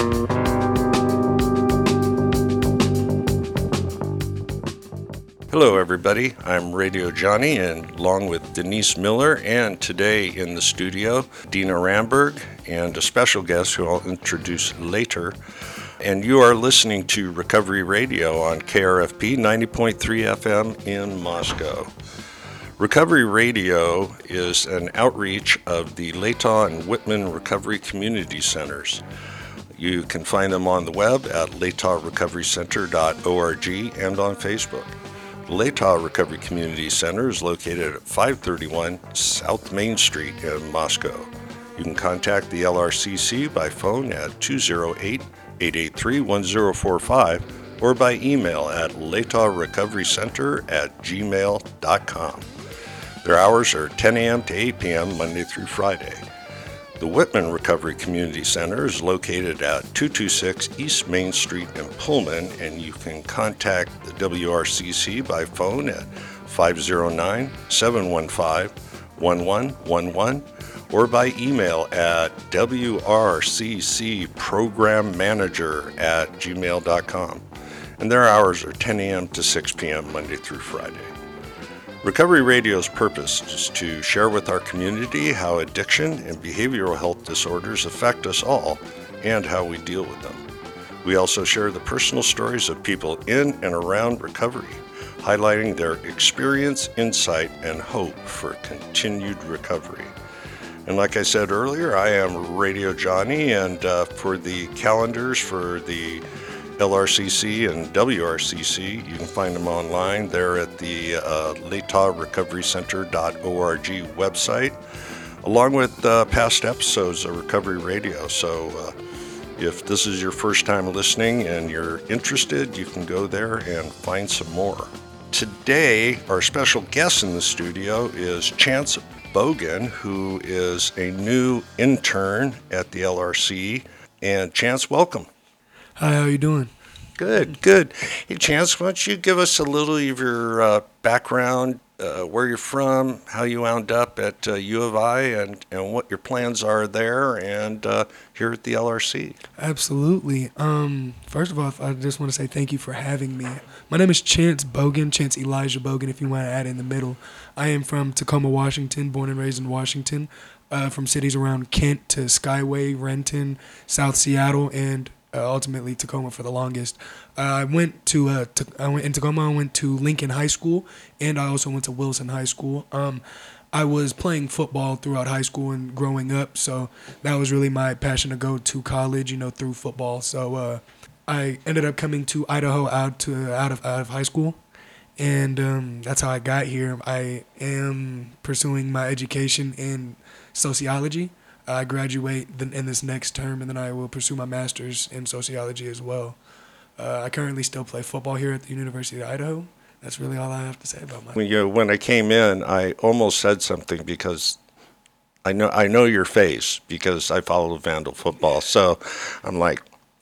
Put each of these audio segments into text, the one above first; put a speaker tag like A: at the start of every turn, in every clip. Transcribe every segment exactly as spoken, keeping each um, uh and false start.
A: Hello, everybody. I'm Radio Johnny, and along with Denise Miller, and today in the studio, Dina Ramberg, and a special guest who I'll introduce later. And you are listening to Recovery Radio on K R F P ninety point three F M in Moscow. Recovery Radio is an outreach of the Latah and Whitman Recovery Community Centers. You can find them on the web at latah recovery center dot org and on Facebook. The Latah Recovery Community Center is located at five thirty-one South Main Street in Moscow. You can contact the L R C C by phone at two oh eight, eight eight three, one oh four five or by email at latah recovery center at gmail dot com. Their hours are ten a.m. to eight p.m. Monday through Friday. The Whitman Recovery Community Center is located at two twenty-six East Main Street in Pullman, and you can contact the W R C C by phone at five oh nine, seven one five, one one one one or by email at w r c c program manager at gmail dot com. And their hours are ten a.m. to six p.m. Monday through Friday. Recovery Radio's purpose is to share with our community how addiction and behavioral health disorders affect us all and how we deal with them. We also share the personal stories of people in and around recovery, highlighting their experience, insight, and hope for continued recovery. And like I said earlier, I am Radio Johnny, and uh, for the calendars for the L R C C and W R C C, you can find them online. They're at the uh, latah recovery center dot org website, along with uh, past episodes of Recovery Radio. So uh, if this is your first time listening and you're interested, you can go there and find some more. Today, our special guest in the studio is Chance Bogan, who is a new intern at the L R C. And Chance, welcome.
B: Hi, how you doing?
A: Good, good. Hey, Chance, why don't you give us a little of your uh, background, uh, where you're from, how you wound up at uh, U of I, and, and what your plans are there and uh, here at the L R C.
B: Absolutely. Um, first of all, I just want to say thank you for having me. My name is Chance Bogan, Chance Elijah Bogan, if you want to add in the middle. I am from Tacoma, Washington, born and raised in Washington, uh, from cities around Kent to Skyway, Renton, South Seattle, and Uh, ultimately Tacoma for the longest. Uh, I went to, uh, to I went in Tacoma. I went to Lincoln High School, and I also went to Wilson High School. Um, I was playing football throughout high school and growing up, so that was really my passion to go to college, you know, through football. So uh, I ended up coming to Idaho out to out of out of high school, and um, that's how I got here. I am pursuing my education in sociology. I graduate in this next term, and then I will pursue my master's in sociology as well. Uh, I currently still play football here at the University of Idaho. That's really all I have to say about my.
A: When you when I came in, I almost said something because I know I know your face because I follow Vandal football. So I'm like,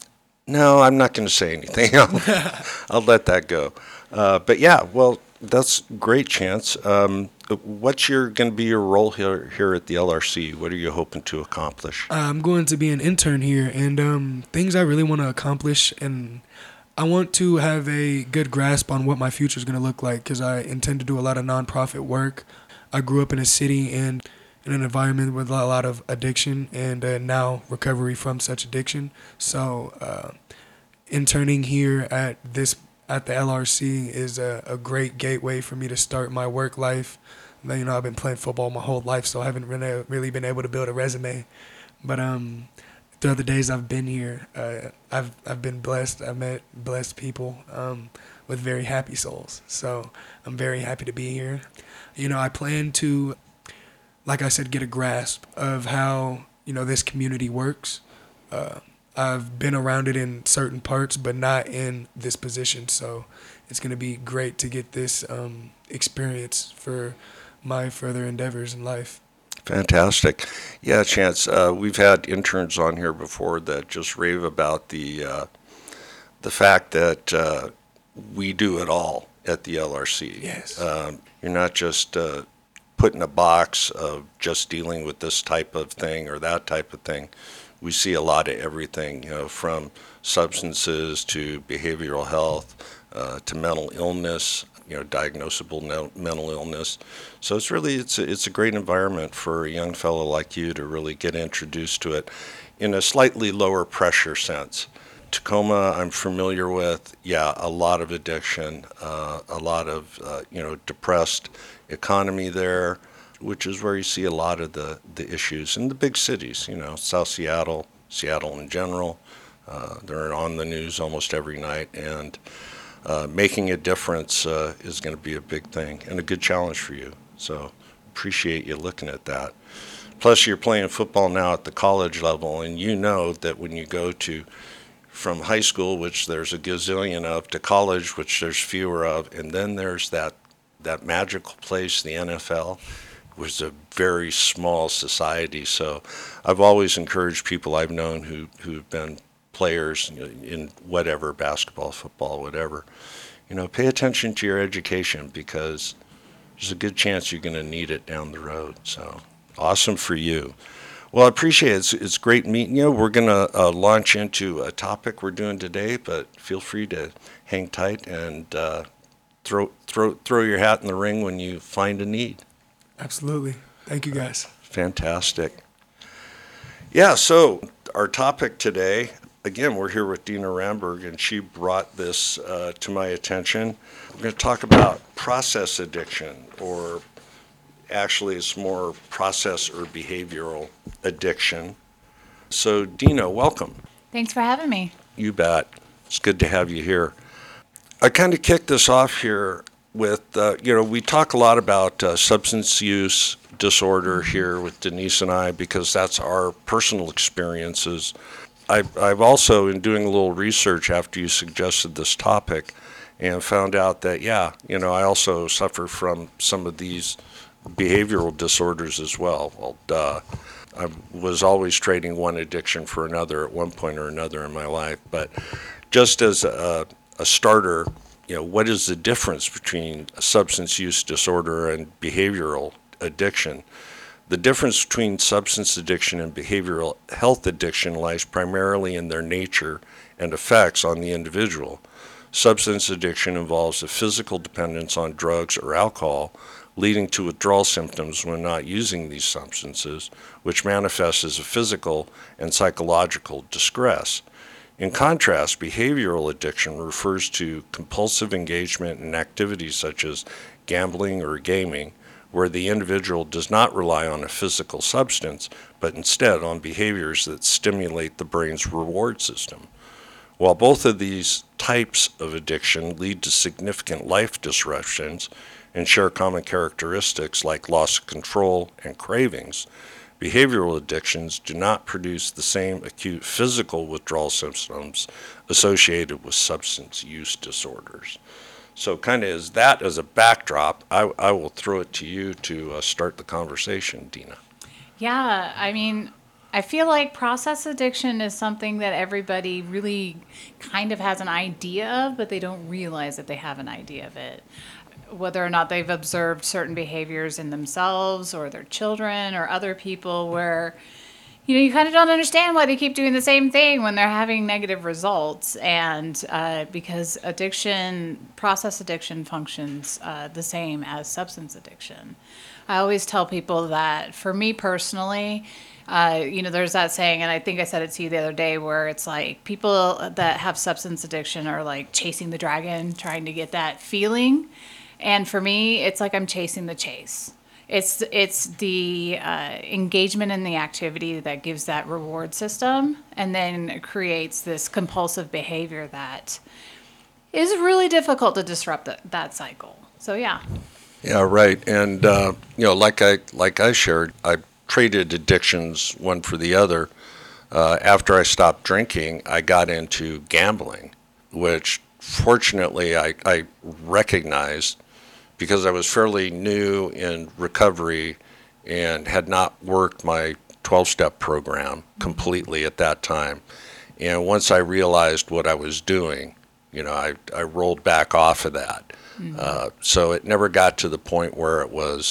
A: no, I'm not going to say anything. I'll, I'll let that go. Uh, but yeah, well, that's great, Chance. Um, What's your going to be your role here here at the L R C? What are you hoping to accomplish?
B: I'm going to be an intern here, and um, things I really want to accomplish, and I want to have a good grasp on what my future is going to look like because I intend to do a lot of nonprofit work. I grew up in a city and in an environment with a lot of addiction and uh, now recovery from such addiction. So uh, interning here at this at the L R C is a, a great gateway for me to start my work life. You know, I've been playing football my whole life, so I haven't really, really been able to build a resume. But um, throughout the days I've been here, uh, I've I've been blessed. I've met blessed people um, with very happy souls. So I'm very happy to be here. You know, I plan to, like I said, get a grasp of how, you know, this community works. Uh, I've been around it in certain parts, but not in this position. So it's going to be great to get this um, experience for my further endeavors in life.
A: Fantastic. Yeah, Chance, uh, we've had interns on here before that just rave about the uh, the fact that uh, we do it all at the L R C.
B: Yes.
A: Um, you're not just uh, put in a box of just dealing with this type of thing or that type of thing. we see a lot of everything, you know, from substances to behavioral health uh, to mental illness, you know, diagnosable no- mental illness. So it's really it's a, it's a great environment for a young fellow like you to really get introduced to it in a slightly lower pressure sense. Tacoma, I'm familiar with, yeah, a lot of addiction, uh, a lot of, uh, you know, depressed economy there, which is where you see a lot of the, the issues in the big cities, you know, South Seattle, Seattle in general. Uh, they're on the news almost every night, and uh, making a difference uh, is going to be a big thing and a good challenge for you. So appreciate you looking at that. Plus, you're playing football now at the college level, and you know that when you go to from high school, which there's a gazillion of, to college, which there's fewer of, and then there's that that magical place, the N F L, was a very small society. So I've always encouraged people I've known who, who've been players in whatever, basketball, football, whatever, you know, pay attention to your education because there's a good chance you're going to need it down the road. So awesome for you. Well, I appreciate it. It's, it's great meeting you. We're going to uh, launch into a topic we're doing today, but feel free to hang tight and uh, throw throw throw your hat in the ring when you find a need.
B: Absolutely. Thank you, guys.
A: Fantastic. Yeah, so our topic today, again, we're here with Dina Ramberg, and she brought this uh, to my attention. We're going to talk about process addiction, or actually it's more process or behavioral addiction. So Dina, welcome.
C: Thanks for having me.
A: You bet. It's good to have you here. I kind of kicked this off here with, uh, you know, we talk a lot about uh, substance use disorder here with Denise and I because that's our personal experiences. I've, I've also, in doing a little research after you suggested this topic, and found out that, yeah, you know, I also suffer from some of these behavioral disorders as well. Well, duh. I was always trading one addiction for another at one point or another in my life. But just as a, a starter, you know, what is the difference between a substance use disorder and behavioral addiction? The difference between substance addiction and behavioral health addiction lies primarily in their nature and effects on the individual. Substance addiction involves a physical dependence on drugs or alcohol, leading to withdrawal symptoms when not using these substances, which manifests as a physical and psychological distress. In contrast, behavioral addiction refers to compulsive engagement in activities such as gambling or gaming, where the individual does not rely on a physical substance, but instead on behaviors that stimulate the brain's reward system. While both of these types of addiction lead to significant life disruptions and share common characteristics like loss of control and cravings, behavioral addictions do not produce the same acute physical withdrawal symptoms associated with substance use disorders. So kind of as that as a backdrop, I, I will throw it to you to uh, start the conversation, Dina.
C: Yeah, I mean, I feel like process addiction is something that everybody really kind of has an idea of, but they don't realize that they have an idea of it. Whether or not they've observed certain behaviors in themselves or their children or other people where, you know, you kind of don't understand why they keep doing the same thing when they're having negative results. And uh, because addiction, process addiction functions uh, the same as substance addiction. I always tell people that for me personally, Uh, you know, there's that saying, and I think I said it to you the other day, where it's like people that have substance addiction are like chasing the dragon, trying to get that feeling. And for me, it's like I'm chasing the chase. It's it's the uh, engagement in the activity that gives that reward system, and then creates this compulsive behavior that is really difficult to disrupt that, that cycle. So yeah.
A: Yeah, right. And uh, you know, like I like I shared, I traded addictions one for the other. Uh, after I stopped drinking, I got into gambling, which fortunately I, I recognized because I was fairly new in recovery and had not worked my twelve-step program completely at that time. And once I realized what I was doing, you know, I, I rolled back off of that. Mm-hmm. Uh, so it never got to the point where it was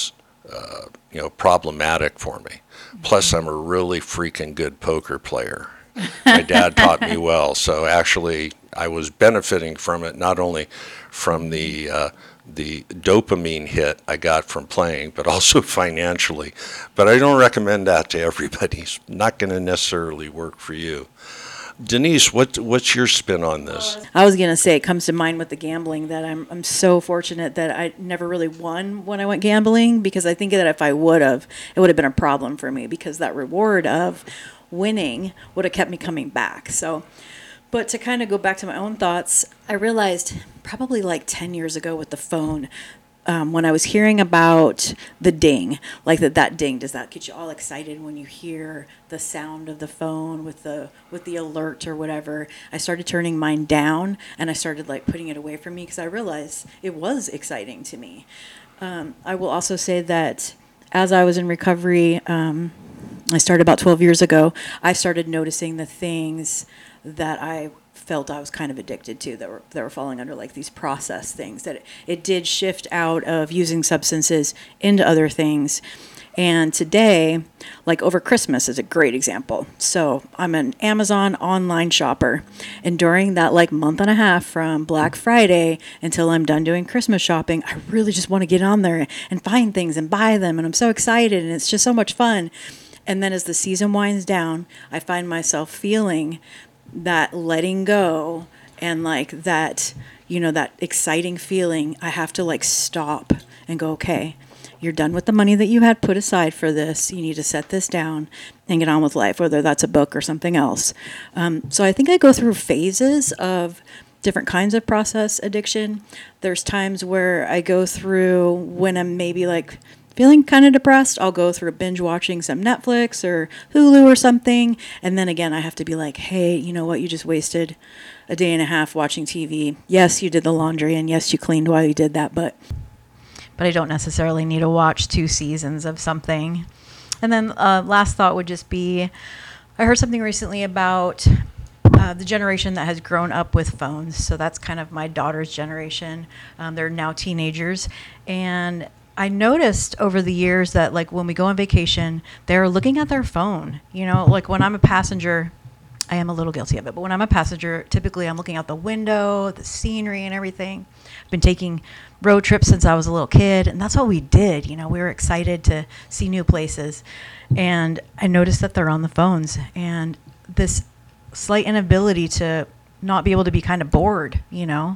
A: uh, you know, problematic for me. Plus, I'm a really freaking good poker player. My dad taught me well, so actually I was benefiting from it, not only from the uh, the dopamine hit I got from playing, but also financially. But I don't recommend that to everybody. It's not going to necessarily work for you. Denise, what what's your spin on this?
D: I was gonna say it comes to mind with the gambling that I'm I'm so fortunate that I never really won when I went gambling, because I think that if I would have, it would have been a problem for me, because that reward of winning would have kept me coming back. So, but to kind of go back to my own thoughts, I realized probably like ten years ago with the phone, um, when I was hearing about the ding, like that that ding, does that get you all excited when you hear the sound of the phone with the with the alert or whatever? I started turning mine down, and I started like putting it away from me, because I realized it was exciting to me. Um, I will also say that as I was in recovery, um, I started about twelve years ago, I started noticing the things that I felt I was kind of addicted to that were that were falling under like these process things, that it, it did shift out of using substances into other things. And today, like over Christmas is a great example. So I'm an Amazon online shopper, and during that like month and a half from Black Friday until I'm done doing Christmas shopping, I really just want to get on there and find things and buy them, and I'm so excited, and it's just so much fun. And then as the season winds down, I find myself feeling that letting go, and like that, you know, that exciting feeling. I have to like stop and go, okay, you're done with the money that you had put aside for this. You need to set this down and get on with life, whether that's a book or something else. Um, so I think I go through phases of different kinds of process addiction. There's times where I go through when I'm maybe like feeling kind of depressed, I'll go through binge watching some Netflix or Hulu or something. And then again, I have to be like, hey, you know what? You just wasted a day and a half watching T V. Yes, you did the laundry, and yes, you cleaned while you did that, but... But I don't necessarily need to watch two seasons of something. And then uh, last thought would just be, I heard something recently about uh, the generation that has grown up with phones. So that's kind of my daughter's generation. Um, they're now teenagers. And I noticed over the years that like when we go on vacation, they're looking at their phone. You know, like when I'm a passenger, I am a little guilty of it, but when I'm a passenger, typically I'm looking out the window, the scenery and everything. I've been taking road trips since I was a little kid, and that's what we did. You know, we were excited to see new places. And I noticed that they're on the phones, and this slight inability to not be able to be kind of bored, you know,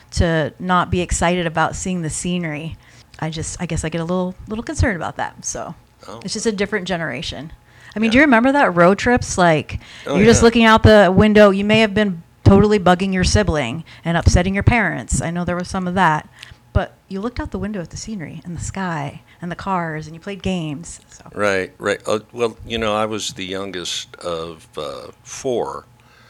D: to not be excited about seeing the scenery. I just, I guess I get a little, little concerned about that. So oh. It's just a different generation. I mean, yeah. Do you remember that road trips? Like, oh, you're yeah. just looking out the window. You may have been totally bugging your sibling and upsetting your parents. I know there was some of that. But you looked out the window at the scenery and the sky and the cars, and you played games. So.
A: Right, right. Uh, well, you know, I was the youngest of uh, four.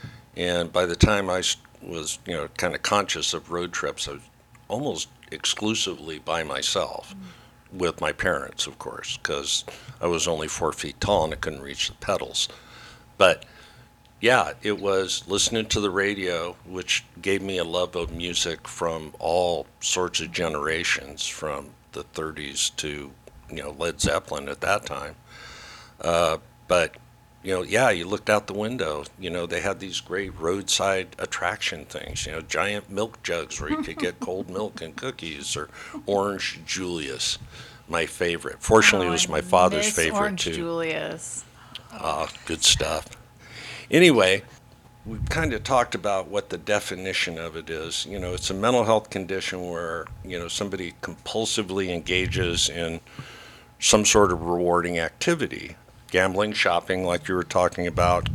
A: And by the time I was, you know, kind of conscious of road trips, I was almost exclusively by myself. Mm-hmm. With my parents, of course, because I was only four feet tall and I couldn't reach the pedals. But yeah, it was listening to the radio, which gave me a love of music from all sorts of generations, from the thirties to, you know, Led Zeppelin at that time. Uh, but, you know, yeah, you looked out the window, you know, they had these great roadside attraction things, you know, giant milk jugs where you could get cold milk and cookies, or Orange Julius, my favorite. Fortunately, oh, it was my father's favorite
C: Orange
A: too.
C: Julius.
A: Ah, good stuff. Anyway, we've kind of talked about what the definition of it is. You know, it's a mental health condition where, you know, somebody compulsively engages in some sort of rewarding activity. Gambling, shopping, like you were talking about,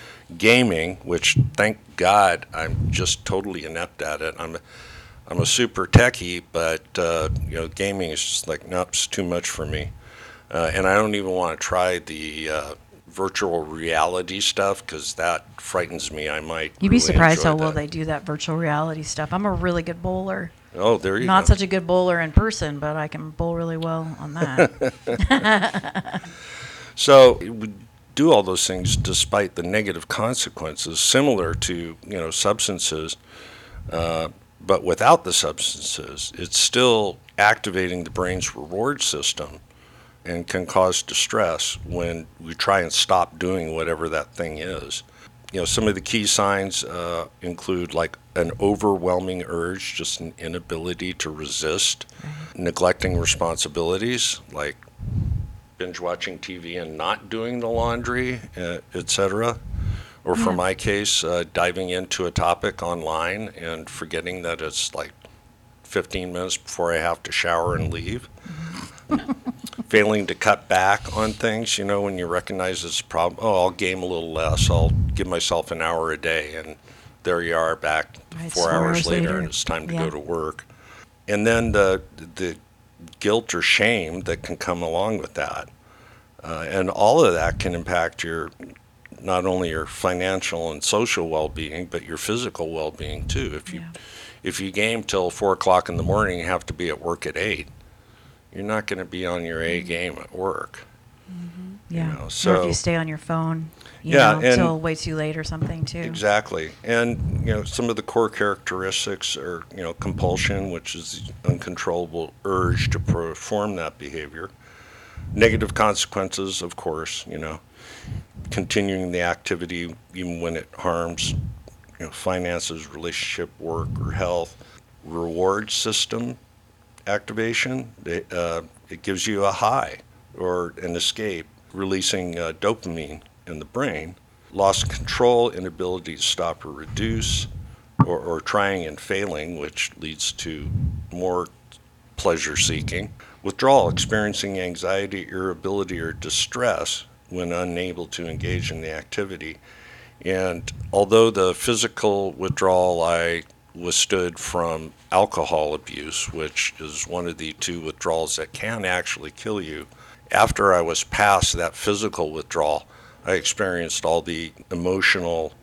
A: gaming, which thank God I'm just totally inept at it. I'm a, I'm a super techie, but uh, you know, gaming is just like, nope, it's too much for me. Uh, and I don't even want to try the uh, virtual reality stuff, because that frightens me. I might.
D: You'd be
A: really
D: surprised how
A: that.
D: well they do that virtual reality stuff. I'm a really good bowler.
A: Oh, there you
D: Not
A: go.
D: such a good bowler in person, but I can bowl really well on that.
A: So we do all those things despite the negative consequences, similar to, you know, substances, uh, but without the substances, it's still activating the brain's reward system and can cause distress when we try and stop doing whatever that thing is. You know, some of the key signs uh, include like an overwhelming urge, just an inability to resist, mm-hmm. neglecting responsibilities, like binge watching T V and not doing the laundry, uh, et cetera. Or for yeah. my case, uh, diving into a topic online and forgetting that it's like fifteen minutes before I have to shower and leave. Failing to cut back on things, you know, when you recognize it's a problem. Oh, I'll game a little less. I'll give myself an hour a day. And there you are back right, four, four hours, hours later, later and it's time to yeah. go to work. And then the the guilt or shame that can come along with that. Uh, and all of that can impact your, not only your financial and social well-being, but your physical well-being too. If you yeah. if you game till four o'clock in the morning, you have to be at work at eight. You're not going to be on your A game at work.
E: Mm-hmm. Yeah.
A: You know, so
E: or if you stay on your phone, you
A: yeah,
E: know, until way too late or something too.
A: Exactly. And you know, some of the core characteristics are, you know, compulsion, which is the uncontrollable urge to perform that behavior. Negative consequences, of course, you know, continuing the activity even when it harms, you know, finances, relationship, work, or health. Reward system activation, it, uh, it gives you a high or an escape, releasing uh, dopamine in the brain. Loss of control, inability to stop or reduce, or, or trying and failing, which leads to more pleasure seeking. Withdrawal, experiencing anxiety, irritability, or distress when unable to engage in the activity. And although the physical withdrawal I withstood from alcohol abuse, which is one of the two withdrawals that can actually kill you, after I was past that physical withdrawal, I experienced all the emotional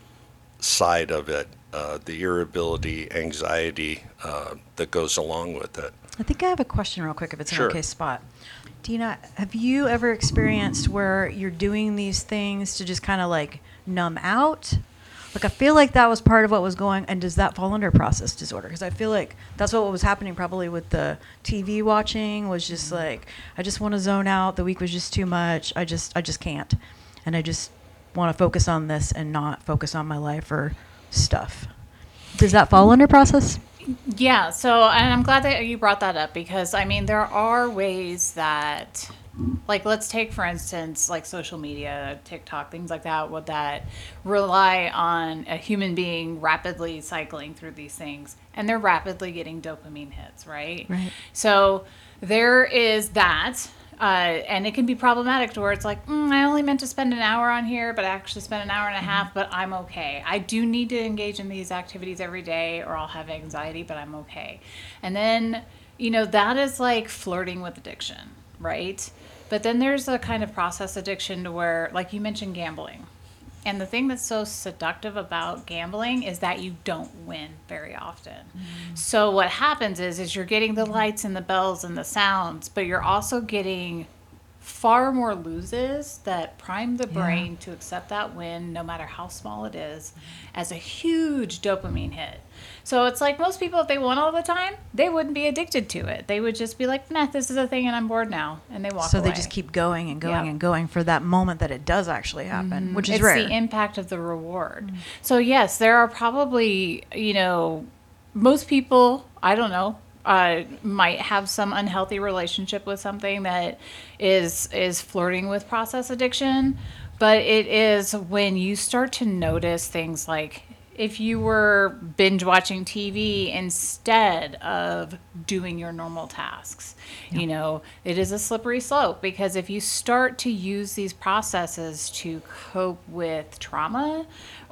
A: side of it, uh, the irritability, anxiety uh, that goes along with it.
E: I think I have a question real quick if it's
A: Sure.
E: an okay spot. Dina, have you ever experienced where you're doing these things to just kind of like numb out? Like, I feel like that was part of what was going, and does that fall under process disorder? Because I feel like that's what was happening probably with the T V watching, was just like, I just want to zone out. The week was just too much. I just, I just can't. And I just want to focus on this and not focus on my life or stuff. Does that fall under process?
C: Yeah, so, and I'm glad that you brought that up, because, I mean, there are ways that, like, let's take, for instance, like social media, TikTok, things like that, would that rely on a human being rapidly cycling through these things, and they're rapidly getting dopamine hits, right?
E: Right.
C: So there is that. Uh, and it can be problematic to where it's like, mm, I only meant to spend an hour on here, but I actually spent an hour and a half, but I'm okay. I do need to engage in these activities every day or I'll have anxiety, but I'm okay. And then, you know, that is like flirting with addiction, right? But then there's a kind of process addiction to where, like you mentioned, gambling. And the thing that's so seductive about gambling is that you don't win very often. Mm. So what happens is, is you're getting the lights and the bells and the sounds, but you're also getting far more loses that prime the brain yeah. to accept that win, no matter how small it is, as a huge dopamine hit. So it's like most people, if they won all the time, they wouldn't be addicted to it. They would just be like, nah, this is a thing and I'm bored now. And they walk
E: so
C: away.
E: So they just keep going and going
C: yeah.
E: and going for that moment that it does actually happen, mm-hmm. which is
C: it's
E: rare.
C: It's the impact of the reward. Mm-hmm. So yes, there are probably, you know, most people, I don't know, uh, might have some unhealthy relationship with something that is is flirting with process addiction. But it is when you start to notice things like, if you were binge watching T V instead of doing your normal tasks, yeah. you know, it is a slippery slope, because if you start to use these processes to cope with trauma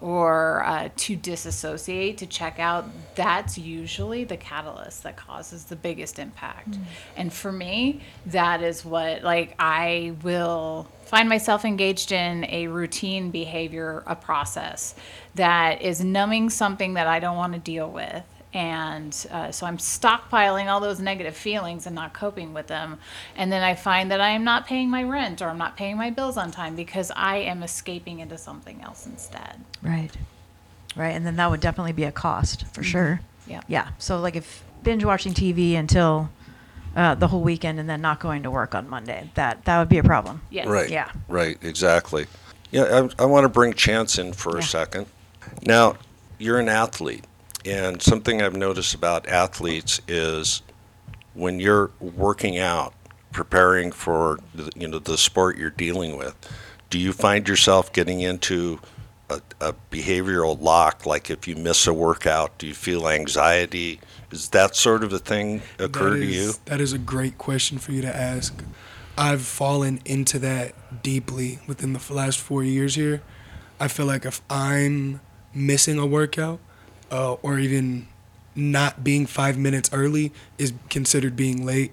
C: or uh, to disassociate, to check out, that's usually the catalyst that causes the biggest impact. Mm. And for me, that is what, like, I will find myself engaged in a routine behavior, a process that is numbing something that I don't want to deal with. And uh, so I'm stockpiling all those negative feelings and not coping with them. And then I find that I am not paying my rent or I'm not paying my bills on time because I am escaping into something else instead.
E: Right. Right. And then that would definitely be a cost for mm-hmm. sure.
C: Yeah.
E: Yeah. So like if binge watching T V until uh, the whole weekend and then not going to work on Monday. That that would be a problem.
C: Yes.
A: Right.
E: Yeah.
A: Right. Exactly. Yeah. I, I want to bring Chance in for
E: Yeah.
A: a second. Now, you're an athlete, and something I've noticed about athletes is when you're working out, preparing for the, you know the sport you're dealing with, do you find yourself getting into a, a behavioral lock? Like if you miss a workout, do you feel anxiety? Is that sort of a thing occur
B: That
A: to
B: is-
A: you?
B: That is a great question for you to ask. I've fallen into that deeply within the last four years here. I feel like if I'm missing a workout uh, or even not being five minutes early is considered being late.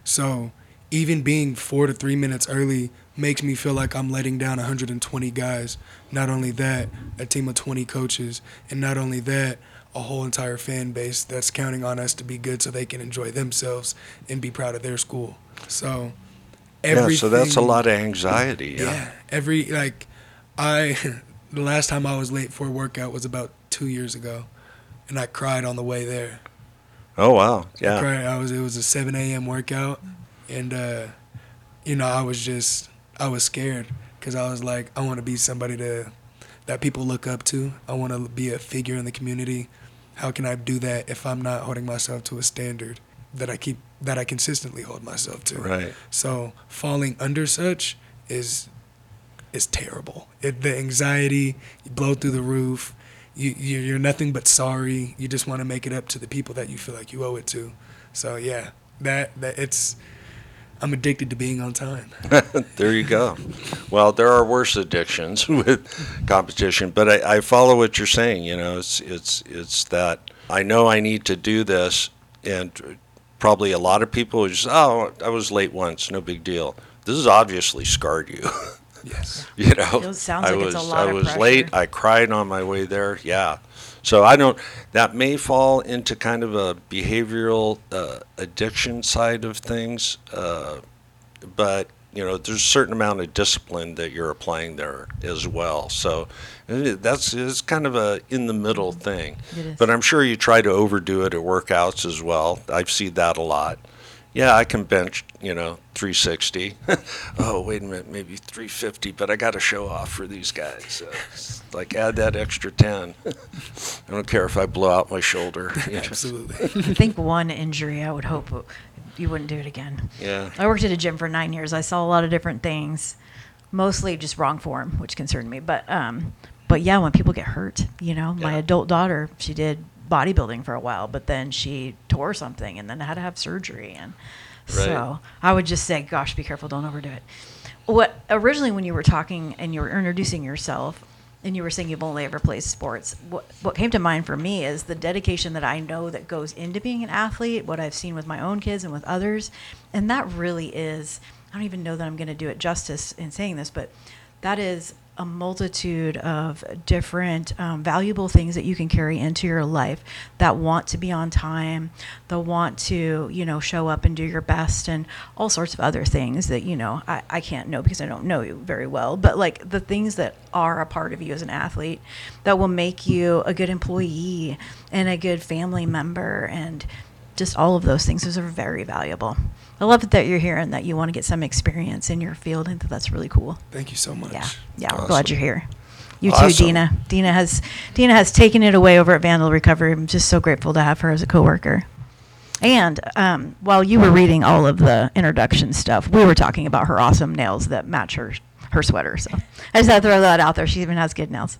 B: So even being four to three minutes early makes me feel like I'm letting down one hundred twenty guys. Not only that, a team of twenty coaches. And not only that, a whole entire fan base that's counting on us to be good so they can enjoy themselves and be proud of their school. So everything.
A: Yeah, so that's a lot of anxiety. Yeah.
B: Yeah, every like, I the last time I was late for a workout was about two years ago, and I cried on the way there.
A: Oh wow.
B: I
A: Yeah.
B: cried. I was it was a seven a.m. workout, and uh, you know I was just I was scared because I was like I want to be somebody to that people look up to. I want to be a figure in the community. How can I do that if I'm not holding myself to a standard that I keep that I consistently hold myself to?
A: Right.
B: So falling under such is is terrible. It, the anxiety, you blow through the roof. You you- you're nothing but sorry. You just want to make it up to the people that you feel like you owe it to. So yeah, that that it's. I'm addicted to being on time.
A: There you go. Well, there are worse addictions with competition, but I, I follow what you're saying. You know, it's it's it's that I know I need to do this, and probably a lot of people just, oh, I was late once, no big deal. This has obviously scarred you.
B: Yes.
A: You know,
E: It sounds
A: I
E: like
A: was
E: it's a lot
A: I
E: of
A: was
E: pressure.
A: late. I cried on my way there. Yeah. So I don't. That may fall into kind of a behavioral uh, addiction side of things, uh, but you know, there's a certain amount of discipline that you're applying there as well. So it- that's it's kind of a in the middle thing.
E: It is.
A: But I'm sure you try to overdo it at workouts as well. I've seen that a lot. Yeah, I can bench, you know, three sixty. Oh, wait a minute, maybe three fifty, but I got to show off for these guys. So it's like, add that extra ten. I don't care if I blow out my shoulder. you know.
B: Absolutely.
E: I think one injury, I would hope you wouldn't do it again.
A: Yeah.
E: I worked at a gym for nine years. I saw a lot of different things, mostly just wrong form, which concerned me. But um, but yeah, when people get hurt, you know, my
A: Yeah.
E: adult daughter, she did bodybuilding for a while, but then she tore something and then had to have surgery. And so
A: Right.
E: I would just say, gosh, be careful, don't overdo it. What originally when you were talking and you were introducing yourself and you were saying you've only ever played sports, what what came to mind for me is the dedication that I know that goes into being an athlete, what I've seen with my own kids and with others. And that really is, I don't even know that I'm going to do it justice in saying this, but that is a multitude of different um, valuable things that you can carry into your life that want to be on time, that want to, you know, show up and do your best and all sorts of other things that, you know, I, I can't know because I don't know you very well, but like the things that are a part of you as an athlete that will make you a good employee and a good family member and just all of those things. Those are very valuable. I love it that you're here and that you want to get some experience in your field. I think that's really cool.
B: Thank you so much.
E: Yeah, yeah, we're
A: Awesome.
E: glad you're here. You too,
A: Awesome.
E: Dina. Dina has Dina has taken it away over at Vandal Recovery. I'm just so grateful to have her as a coworker. And um, while you were reading all of the introduction stuff, we were talking about her awesome nails that match her her sweater. So I just had to throw that out there. She even has good nails.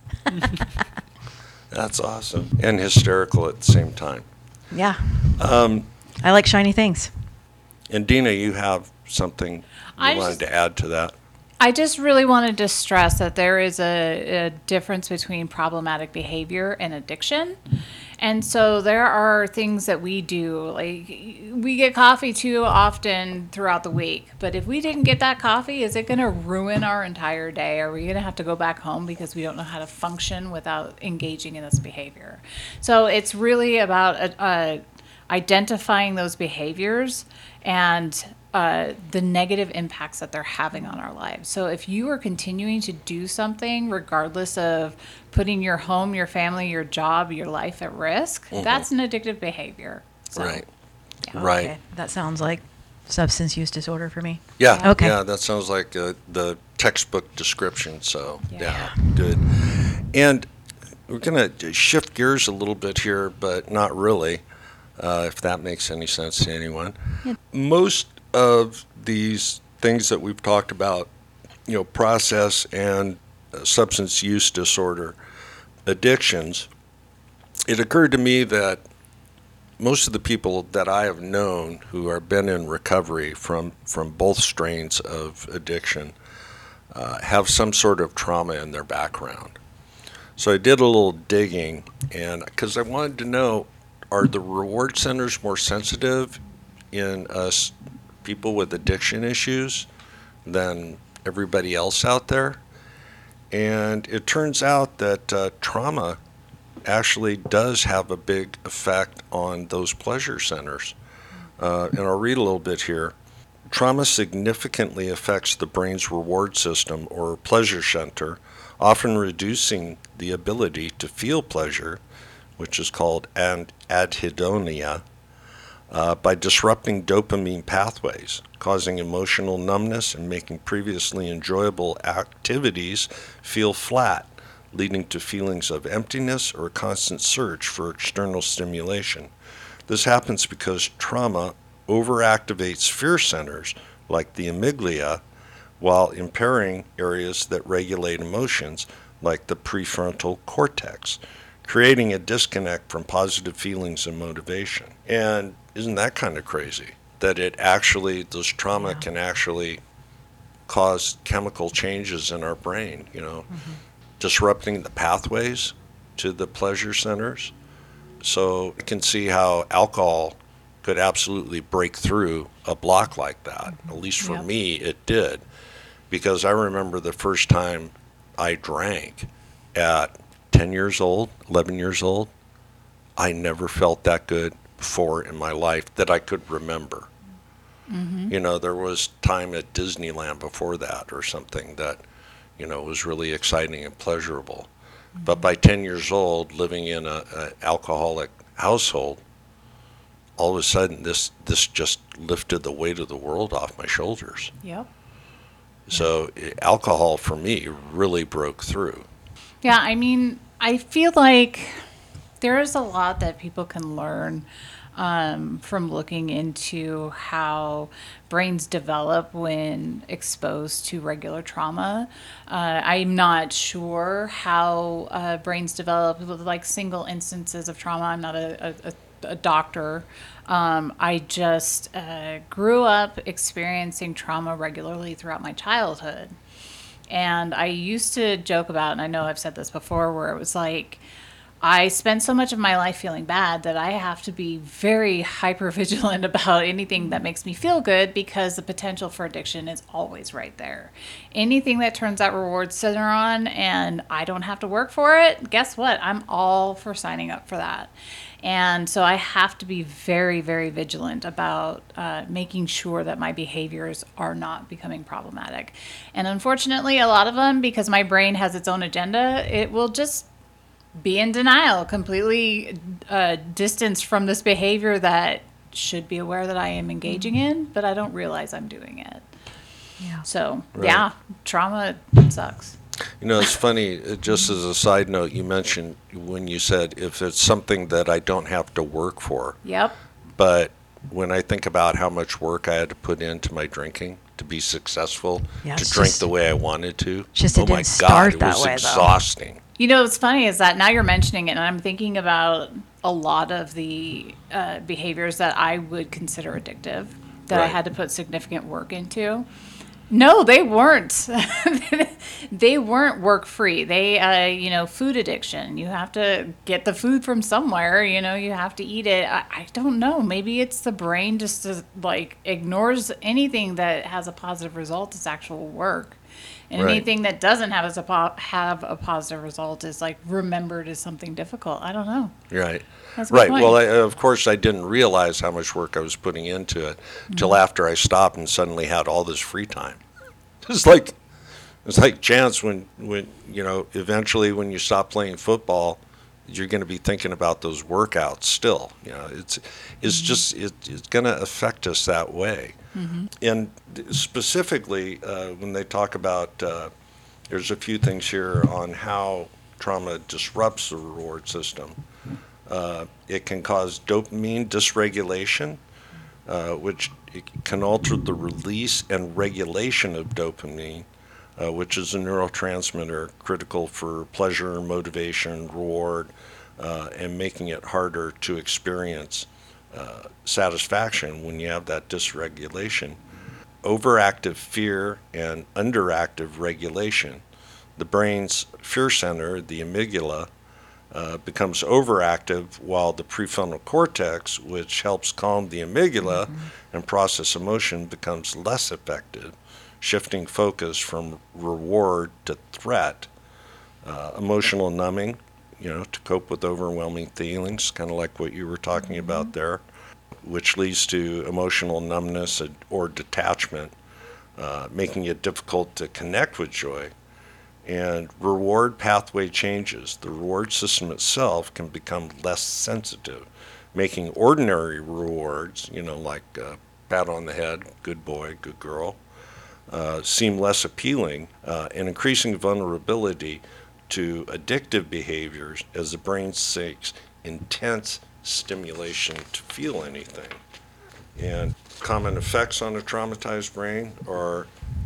A: That's awesome. And hysterical at the same time.
E: Yeah,
A: Um,
E: I like shiny things.
A: and Dina, you have something you
C: I
A: wanted
C: just-
A: to add to that?
C: I just really wanted to stress that there is a, a difference between problematic behavior and addiction. And so there are things that we do, like we get coffee too often throughout the week. But if we didn't get that coffee, is it going to ruin our entire day? Are we going to have to go back home because we don't know how to function without engaging in this behavior? So it's really about uh, uh, identifying those behaviors and uh, the negative impacts that they're having on our lives. So if you are continuing to do something, regardless of putting your home, your family, your job, your life at risk, that's an addictive behavior. So,
A: Right.
C: yeah.
A: Right.
E: Okay, that sounds like substance use disorder for me.
A: Yeah.
E: Okay.
A: Yeah, that sounds like uh, the textbook description. So, yeah,
C: Yeah.
A: good. And we're going to shift gears a little bit here, but not really, uh, if that makes any sense to anyone.
E: Yeah.
A: Most of these things that we've talked about, you know, process and uh, substance use disorder addictions, it occurred to me that most of the people that I have known who have been in recovery from, from both strains of addiction uh, have some sort of trauma in their background. So I did a little digging, and because I wanted to know, are the reward centers more sensitive in us people with addiction issues than everybody else out there? And it turns out that uh, trauma actually does have a big effect on those pleasure centers. Uh, and I'll read a little bit here. Trauma significantly affects the brain's reward system or pleasure center, often reducing the ability to feel pleasure, which is called an- anhedonia, uh, by disrupting dopamine pathways, causing emotional numbness and making previously enjoyable activities feel flat, leading to feelings of emptiness or a constant search for external stimulation. This happens because trauma overactivates fear centers like the amygdala, while impairing areas that regulate emotions like the prefrontal cortex, creating a disconnect from positive feelings and motivation. And isn't that kind of crazy? That it actually, those trauma
E: Yeah.
A: can actually cause chemical changes in our brain, you know,
E: Mm-hmm.
A: disrupting the pathways to the pleasure centers. So you can see how alcohol could absolutely break through a block like that. At least for
C: Yep.
A: me, it did. Because I remember the first time I drank at ten years old, eleven years old, I never felt that good before in my life that I could remember. You know, there was time at Disneyland before that or something that, you know, was really exciting and pleasurable. But by ten years old, living in a, a alcoholic household, all of a sudden this this just lifted the weight of the world off my shoulders.
C: Yep.
A: So i- alcohol for me really broke through.
C: Yeah, I mean, I feel like there is a lot that people can learn um, from looking into how brains develop when exposed to regular trauma. Uh, I'm not sure how uh, brains develop with like single instances of trauma. I'm not a, a, a doctor. Um, I just uh, grew up experiencing trauma regularly throughout my childhood. And I used to joke about, and I know I've said this before, where it was like, I spend so much of my life feeling bad that I have to be very hyper vigilant about anything that makes me feel good because the potential for addiction is always right there. Anything that turns that reward center on and I don't have to work for it, guess what? I'm all for signing up for that. And so I have to be very, very vigilant about uh, making sure that my behaviors are not becoming problematic. And unfortunately, a lot of them, because my brain has its own agenda, it will just be in denial, completely uh, distanced from this behavior that should be aware that I am engaging in, but I don't realize I'm doing it.
E: Yeah.
C: So,
A: Right.
C: yeah, trauma sucks.
A: You know, it's funny, uh, just as a side note, you mentioned when you said if it's something that I don't have to work for.
C: Yep.
A: But when I think about how much work I had to put into my drinking to be successful,
E: Yeah,
A: to
E: it's
A: drink
E: just-
A: the way I wanted to,
E: just
A: oh
E: it
A: my
E: didn't
A: God,
E: start
A: it
E: that
A: was
E: way, though.
A: exhausting.
C: You know, what's funny is that now you're mentioning it, and I'm thinking about a lot of the uh, behaviors that I would consider addictive that I
A: Right.
C: had to put significant work into. No, they weren't. They weren't work free. They, uh, you know, food addiction. You have to get the food from somewhere. You know, you have to eat it. I, I don't know. Maybe it's the brain just to, like ignores anything that has a positive result as actual work. And
A: Right.
C: anything that doesn't have as a po- have a positive result is like remembered as something difficult. I don't know.
A: Right.
C: That's a good
A: Right.
C: point.
A: Well, I, of course, I didn't realize how much work I was putting into it until
C: Mm-hmm.
A: after I stopped and suddenly had all this free time. It's like it's like chance when when you know eventually when you stop playing football you're going to be thinking about those workouts still. You know, it's it's mm-hmm. just it, it's going to affect us that way. Mm-hmm. And specifically, uh, when they talk about, uh, there's a few things here on how trauma disrupts the reward system. Uh, it can cause dopamine dysregulation, uh, which it can alter the release and regulation of dopamine, uh, which is a neurotransmitter critical for pleasure, motivation, reward, uh, and making it harder to experience uh, satisfaction when you have that dysregulation. Overactive fear and underactive regulation. The brain's fear center, the amygdala, uh, becomes overactive while the prefrontal cortex, which helps calm the amygdala mm-hmm. and process emotion, becomes less effective, shifting focus from reward to threat. Uh, emotional numbing, you know, to cope with overwhelming feelings, kind of like what you were talking mm-hmm. about there, which leads to emotional numbness or detachment, uh, making it difficult to connect with joy. And reward pathway changes. The reward system itself can become less sensitive, making ordinary rewards, you know, like uh, pat on the head, good boy, good girl, uh, seem less appealing, uh, and increasing vulnerability to addictive behaviors as the brain seeks intense stimulation to feel anything. And common effects on a traumatized brain are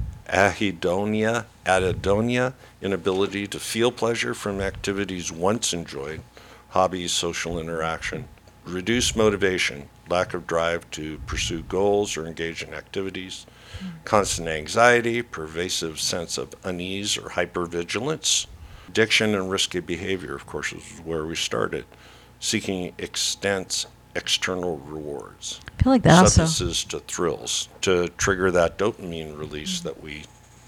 A: anhedonia, anhedonia, inability to feel pleasure from activities once enjoyed, hobbies, social interaction, reduced motivation, lack of drive to pursue goals or engage in activities, constant anxiety, pervasive sense of unease or hypervigilance, addiction and risky behavior, of course, is where we started, seeking extensive external rewards.
E: I feel like that also
A: substances to thrills to trigger that dopamine release mm-hmm. that we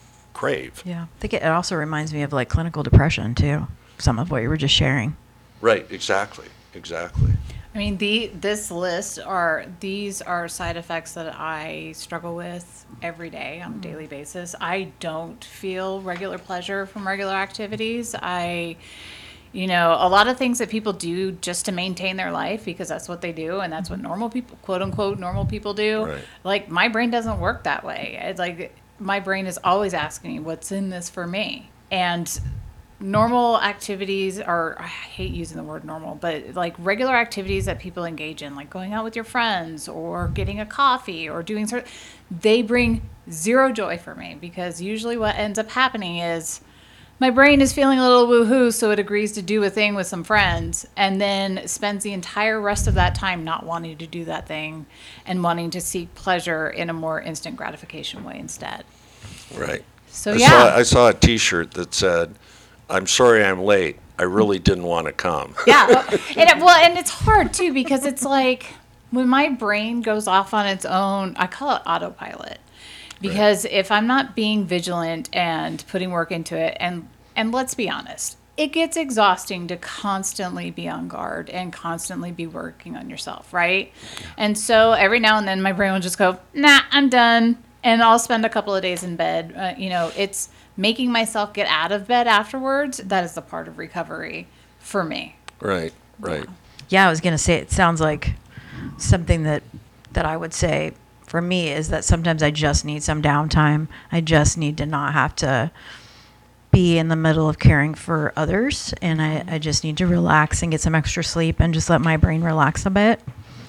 A: crave.
E: Yeah, I think it also reminds me of like clinical depression too. Some of what you were just sharing.
A: Right. Exactly. Exactly.
C: I mean, the this list are these are side effects that I struggle with every day on a daily basis. I don't feel regular pleasure from regular activities. I. You know, a lot of things that people do just to maintain their life because that's what they do and that's what normal people, quote unquote, normal people do.
A: Right.
C: Like, my brain doesn't work that way. It's like my brain is always asking me, what's in this for me? And normal activities are, I hate using the word normal, but like regular activities that people engage in, like going out with your friends or getting a coffee or doing sort of, they bring zero joy for me because usually what ends up happening is my brain is feeling a little woohoo, so it agrees to do a thing with some friends and then spends the entire rest of that time not wanting to do that thing and wanting to seek pleasure in a more instant gratification way instead.
A: Right.
C: So,
A: I
C: yeah.
A: Saw, I saw a T-shirt that said, I'm sorry I'm late. I really didn't want to come.
C: Yeah. And, well, and it's hard, too, because it's like when my brain goes off on its own, I call it autopilot. Because right. if I'm not being vigilant and putting work into it, and and let's be honest, it gets exhausting to constantly be on guard and constantly be working on yourself, right? And so every now and then my brain will just go, nah, I'm done. And I'll spend a couple of days in bed. Uh, you know, it's making myself get out of bed afterwards. That is the part of recovery for me.
A: Right, right.
E: Yeah, yeah I was going to say, it sounds like something that that I would say for me is that sometimes I just need some downtime. I just need to not have to be in the middle of caring for others. And I, I just need to relax and get some extra sleep and just let my brain relax a bit.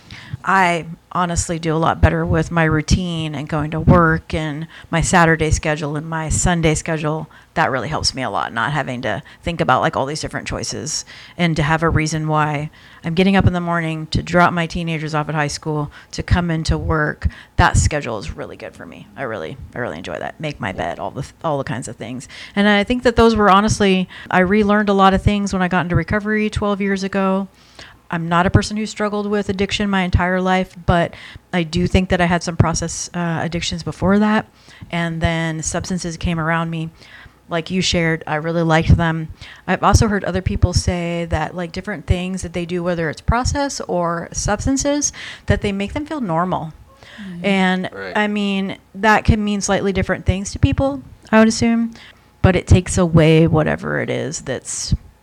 E: I honestly do a lot better with my routine and going to work and my Saturday schedule and my Sunday schedule. That really helps me a lot, not having to think about like all these different choices and to have a reason why I'm getting up in the morning to drop my teenagers off at high school, to come into work. That schedule is really good for me. I really, I really enjoy that. Make my bed, all the, all the kinds of things. And I think that those were honestly, I relearned a lot of things when I got into recovery twelve years ago. I'm not a person who struggled with addiction my entire life, but I do think that I had some process uh, addictions before that. And then substances came around me. Like you shared, I really liked them. I've also heard other people say that like different things that they do, whether it's process or substances, that they make them feel normal. Mm-hmm. And right. I mean, that can mean slightly different things to people, I would assume, but it takes away whatever it is that's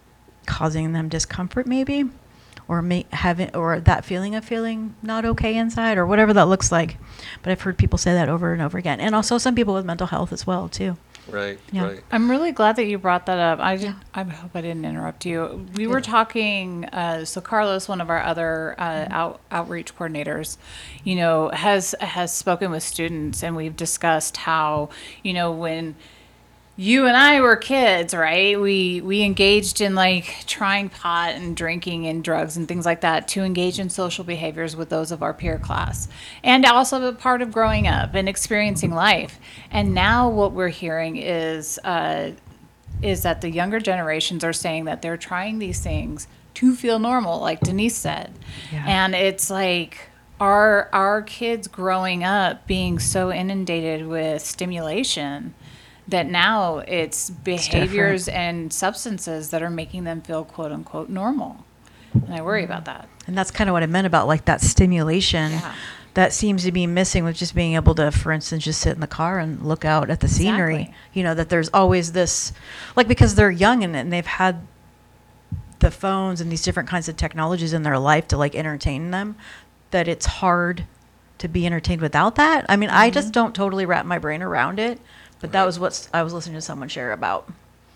E: causing them discomfort maybe, or may, having or that feeling of feeling not okay inside, or whatever that looks like. But I've heard people say that over and over again, and also some people with mental health as well too.
A: Right,
E: Yeah.
A: right.
C: I'm really glad that you brought that up. I, did,
E: Yeah.
C: I hope I didn't interrupt you. We were talking, uh, so Carlos, one of our other uh, out, outreach coordinators, you know, has has spoken with students, and we've discussed how, you know, when you and I were kids, right? We we engaged in like trying pot and drinking and drugs and things like that to engage in social behaviors with those of our peer class, and also a part of growing up and experiencing life. And now what we're hearing is uh, is that the younger generations are saying that they're trying these things to feel normal, like Denise said,
E: Yeah.
C: and it's like. Our our kids growing up being so inundated with stimulation that now it's behaviors and substances that are making them feel quote unquote normal. And I worry about that.
E: And that's kind of what I meant about like that stimulation
C: Yeah.
E: that seems to be missing with just being able to, for instance, just sit in the car and look out at the scenery.
C: Exactly.
E: You know, that there's always this, like, because they're young and, and they've had the phones and these different kinds of technologies in their life to like entertain them, that it's hard to be entertained without that. I mean, I just don't totally wrap my brain around it, but that was what I was listening to someone share about.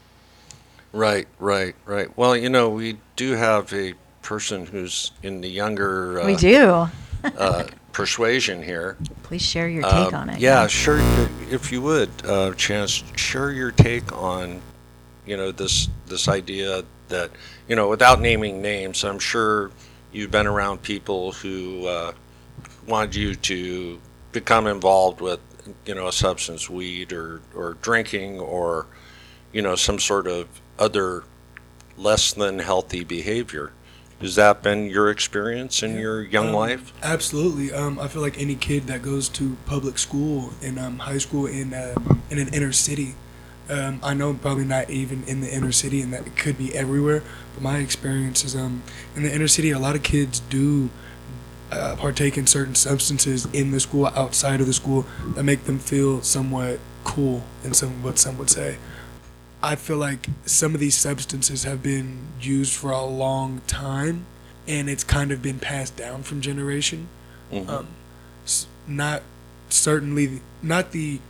A: Right, right, right. Well, you know, we do have a person who's in the younger uh,
E: We do.
A: uh, persuasion here.
E: Please share your take
A: Um,
E: on it.
A: Yeah, sure. If you would, uh, Chance, share your take on, you know, this this idea that, you know, without naming names, I'm sure you've been around people who uh, wanted you to become involved with, you know, a substance, weed or or drinking or, you know, some sort of other less than healthy behavior. Has that been your experience in your young
B: Um,
A: life?
B: Absolutely. Um, I feel like any kid that goes to public school in um, high school in uh, in an inner city, um, I know probably not even in the inner city, and that it could be everywhere. But my experience is um, in the inner city, a lot of kids do uh, partake in certain substances in the school, outside of the school, that make them feel somewhat cool, in some what some would say. I feel like some of these substances have been used for a long time, and it's kind of been passed down from generation.
A: Mhm.
B: Um, s- not certainly not the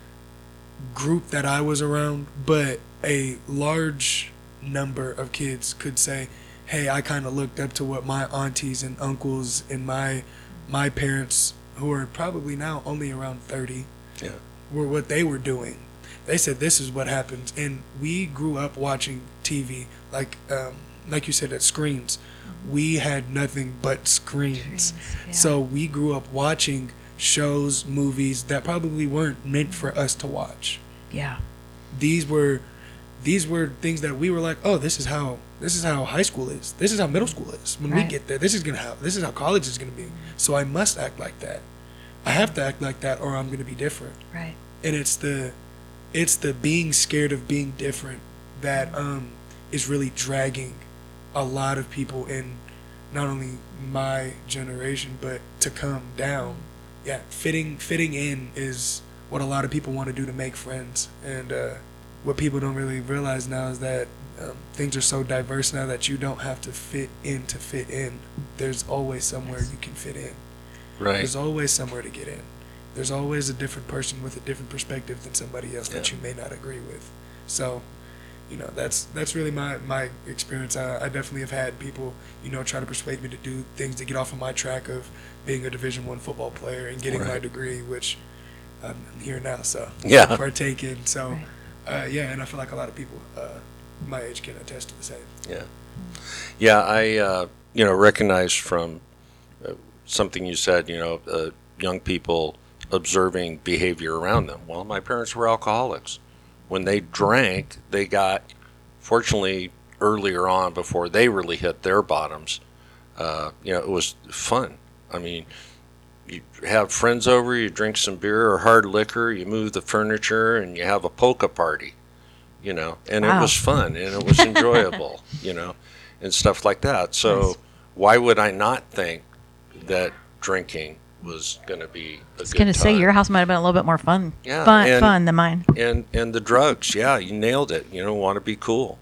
B: group that I was around, but a large number of kids could say, "Hey, I kind of looked up to what my aunties and uncles and my my parents, who are probably now only around thirty,
A: Yeah.
B: were what they were doing." They said this is what happens, and we grew up watching T V, like um, like you said, at screens. We had nothing but screens,
E: yeah.
B: so we grew up watching shows, movies that probably weren't meant for us to watch.
E: Yeah.
B: These were these were things that we were like, oh, this is how this is how high school is. This is how middle school is. When we
E: Right.
B: get there, this is gonna have this is how college is gonna be. So I must act like that. I have to act like that, or I'm gonna be different.
E: Right.
B: And it's the it's the being scared of being different that um is really dragging a lot of people in, not only my generation but to come down. Yeah, fitting fitting in is what a lot of people want to do to make friends, and uh, what people don't really realize now is that um, things are so diverse now that you don't have to fit in to fit in. There's always somewhere you can fit in.
A: Right.
B: There's always somewhere to get in. There's always a different person with a different perspective than somebody else that
A: Yeah.
B: you may not agree with. So, you know, that's that's really my, my experience. I, I definitely have had people, you know, try to persuade me to do things to get off of my track of being a Division One football player and getting my
A: Right.
B: degree, which I'm here now, so
A: Yeah.
B: partake in. So,
E: Right.
B: uh, yeah, and I feel like a lot of people uh, my age can attest to the same.
A: Yeah. Yeah, I, uh, you know, recognize from uh, something you said, you know, uh, young people observing behavior around them. Well, my parents were alcoholics. When they drank, they got, fortunately, earlier on, before they really hit their bottoms, uh, you know, it was fun. I mean, you have friends over, you drink some beer or hard liquor, you move the furniture, and you have a polka party, you know, and
E: Wow.
A: it was fun and it was enjoyable, you know, and stuff like that. So
E: Nice.
A: why would I not think that drinking was going to be a
E: I was
A: good
E: gonna say
A: time?
E: your house might have been a little bit more fun.
A: Yeah,
E: Fun,
A: and-
E: fun than mine.
A: and and the drugs, yeah, you nailed it. You know, want to be cool.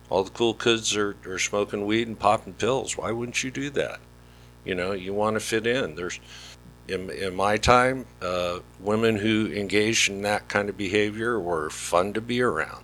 A: All the cool kids are, are smoking weed and popping pills. Why wouldn't you do that? You know, you want to fit in. There's, in, in my time, uh, women who engaged in that kind of behavior were fun to be around.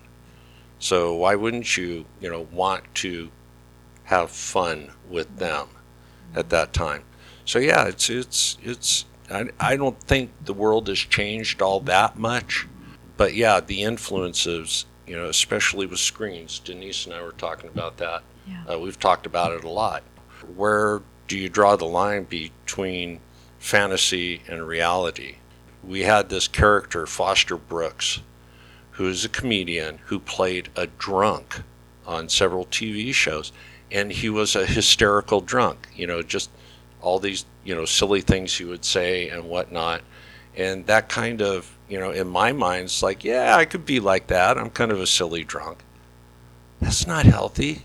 A: So why wouldn't you, you know, want to have fun with them at that time? So yeah, it's it's it's. I, I don't think the world has changed all that much, but yeah, the influences, you know, especially with screens. Denise and I were talking about that.
E: Yeah.
A: Uh, we've talked about it a lot. Where do you draw the line between fantasy and reality? We had this character, Foster Brooks, who is a comedian who played a drunk on several T V shows, and he was a hysterical drunk, you know, just all these, you know, silly things he would say and whatnot. And that kind of, you know, in my mind, it's like, yeah, I could be like that. I'm kind of a silly drunk. That's not healthy.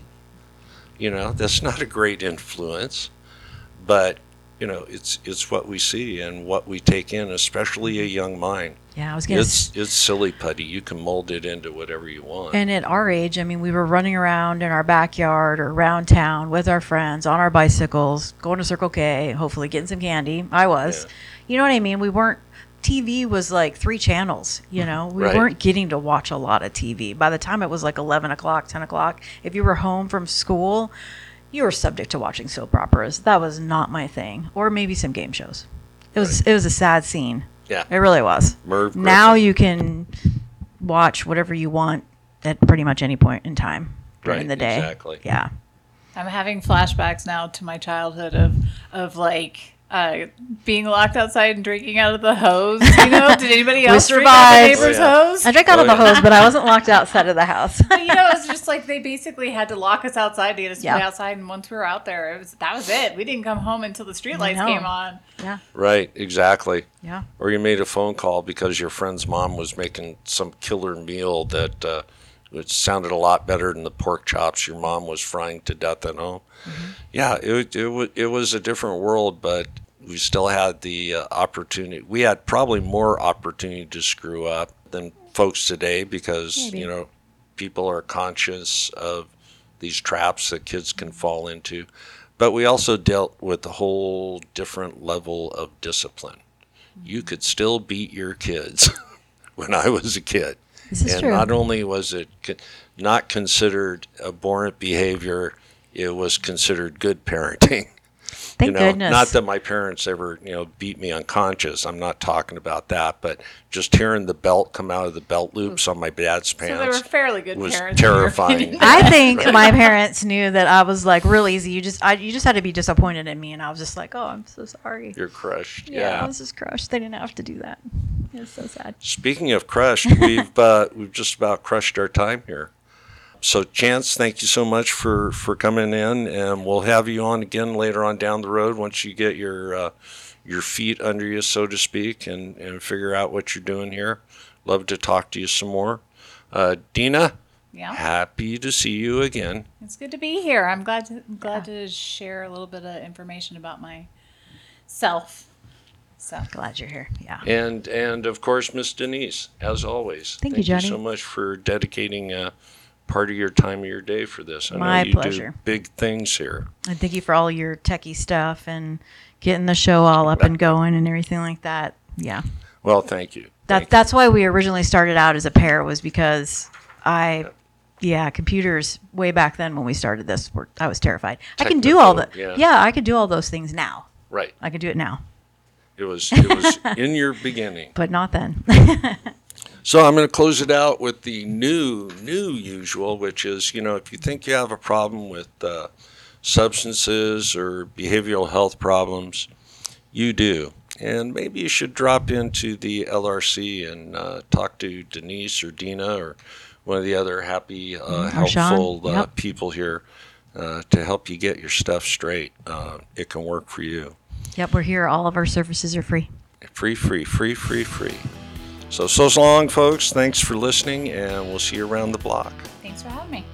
A: You know, that's not a great influence. But, you know, it's it's what we see and what we take in, especially a young mind.
E: Yeah, I was gonna.
A: It's
E: s-
A: it's silly putty. You can mold it into whatever you want.
E: And at our age, I mean, we were running around in our backyard or around town with our friends on our bicycles, going to Circle K, hopefully getting some candy. I was.
A: Yeah.
E: You know what I mean? We weren't. T V was like three channels, you know? We
A: Right.
E: weren't getting to watch a lot of T V. By the time it was like eleven o'clock, ten o'clock, if you were home from school, you were subject to watching soap operas. That was not my thing. Or maybe some game shows. It was it was a sad scene.
A: Yeah.
E: It really was.
A: Merv
E: Now
A: Griffin.
E: you can watch whatever you want at pretty much any point in time during
A: Right,
E: the day.
A: exactly.
E: Yeah.
C: I'm having flashbacks now to my childhood of of like uh, being locked outside and drinking out of the hose. You know, did anybody else drink out of the
E: survived.
C: neighbor's
A: Oh, yeah.
C: hose?
E: I drank out
A: Oh,
E: of the
A: yeah.
E: hose, but I wasn't locked outside of the house.
C: But, you know, it was just like they basically had to lock us outside to get us to
E: Yeah.
C: play outside, and once we were out there, it was that was it. We didn't come home until the streetlights
E: know.
C: came on.
E: Yeah.
A: Right, exactly.
E: Yeah.
A: Or you made a phone call because your friend's mom was making some killer meal that uh, which sounded a lot better than the pork chops your mom was frying to death at home.
E: Mm-hmm.
A: Yeah, it it, wa- it was a different world, but we still had the uh, opportunity. We had probably more opportunity to screw up than folks today because,
E: Maybe.
A: you know, people are conscious of these traps that kids can fall into. But we also dealt with a whole different level of discipline. You could still beat your kids when I was a kid.
E: This is
A: and
E: true.
A: not only was it co- not considered abhorrent behavior, it was considered good parenting.
E: Thank
A: you know,
E: goodness.
A: not that my parents ever, you know, beat me unconscious. I'm not talking about that, but just hearing the belt come out of the belt loops on my dad's
C: So they
A: pants
C: were fairly good
A: was
C: parents. in your
A: terrifying.
C: opinion.
E: I think my parents knew that I was like real easy. You just, I, you just had to be disappointed in me, and I was just like, oh, I'm so sorry.
A: You're crushed.
E: yeah,
A: Yeah.
E: I was just crushed. They didn't have to do that. It was so sad.
A: Speaking of crushed, we've uh, we've just about crushed our time here. So, Chance, thank you so much for, for coming in, and we'll have you on again later on down the road once you get your uh, your feet under you, so to speak, and, and figure out what you're doing here. Love to talk to you some more. Uh, Dina,
C: Yeah,
A: happy to see you again.
C: it's good to be here. I'm glad to I'm glad to share a little bit of information about myself. So
E: Glad you're here. Yeah.
A: And, and of course, Miss Denise, as always.
E: Thank you,
A: Thank
E: Johnny.
A: you so much for dedicating uh, part of your time of your day for this. I
E: My
A: know you
E: pleasure.
A: do big things here.
E: And thank you for all your techie stuff and getting the show all up and going and everything like that. Yeah.
A: Well, thank you.
E: That
A: Thank
E: that's why we originally started out as a pair, was because I, yeah, computers way back then when we started this, were, I was terrified. I can do all the,
A: Technical,
E: yeah.
A: yeah.
E: I could do all those things now.
A: you. Right.
E: I could do it now,
A: It was it was in your beginning.
E: but not then.
A: So I'm going to close it out with the new new usual, which is, you know, if you think you have a problem with uh, substances or behavioral health problems, you do. And maybe you should drop into the L R C and uh, talk to Denise or Dina or one of the other happy, uh,
E: Or Sean,
A: helpful uh,
E: yep.
A: people here uh, to help you get your stuff straight. Uh, it can work for you.
E: Yep, we're here. All of our services are free.
A: Free, free, free, free, free. So, so long, folks. Thanks for listening, and we'll see you around the block.
C: thanks for having me.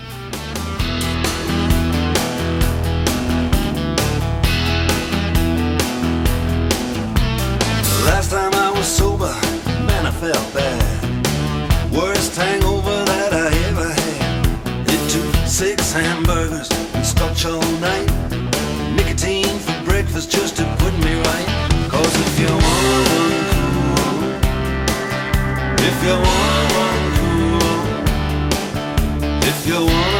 F: Last time I was sober, man, I felt bad. Worst hangover that I ever had. It took six hamburgers and scotch all night. Nicotine for breakfast just to put me right. Cause if you want one cool, if you want one cool, if you want